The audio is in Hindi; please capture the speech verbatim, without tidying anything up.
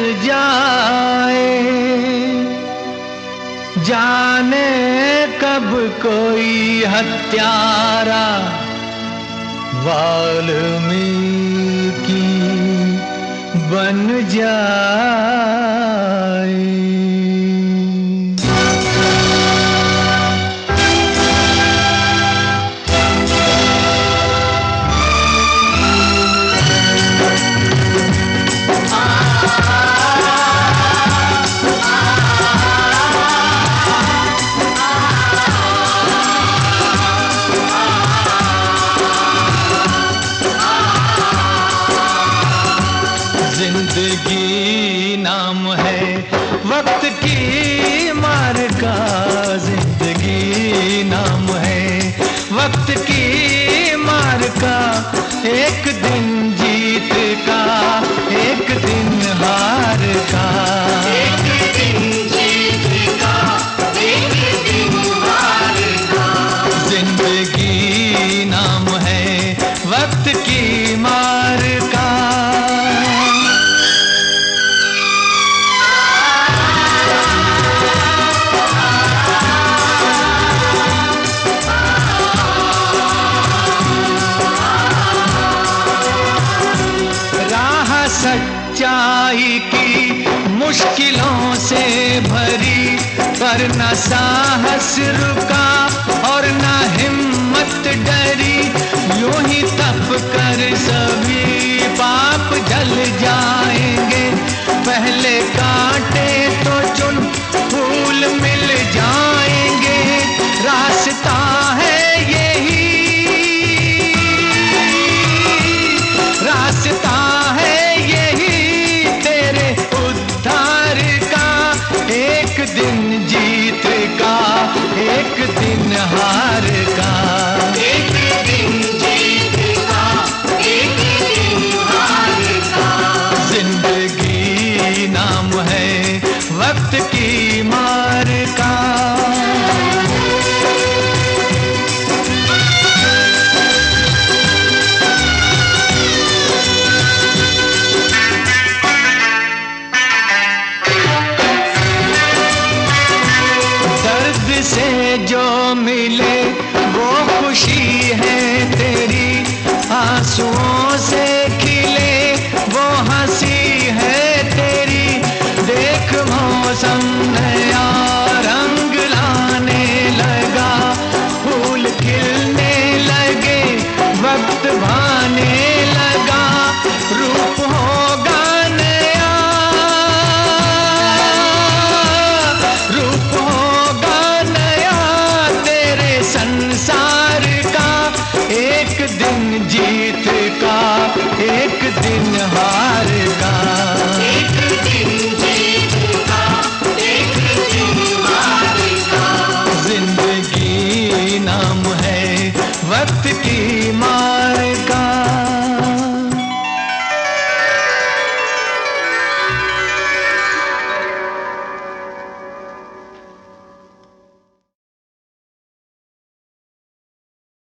जाए, जाने कब कोई हत्यारा वाल्मीकि बन जाए। जिंदगी नाम है वक्त की मार का, जिंदगी नाम है वक्त की मार का। एक दिन जीत का, एक दिन हार का, एक दिन जीत का, एक दिन हार का। जिंदगी नाम है वक्त की मार का। सच्चाई की मुश्किलों से भरी, पर न साहस रुका और न हिम्मत डरी। यूं ही तप कर सभी पाप जल जाएंगे, पहले कांटे तो चुन फूल मिल जाएंगे। रास्ता है यही, रास्ता है यही तेरे उद्धार का। एक दिन जीत का, एक दिन हार का, एक दिन जीत का, एक दिन हार का। जिंदगी नाम है वक्त की मार का। से जो मिले वो खुशी है तेरी, आंसुओं से खिले वो हंसी है तेरी। देख मौसम नया रंग लाने लगा, फूल खिलने लगे, वक्त भाने लगा। रूप होगा नया, रूप होगा संसार का। एक दिन जीत का, एक दिन हार का।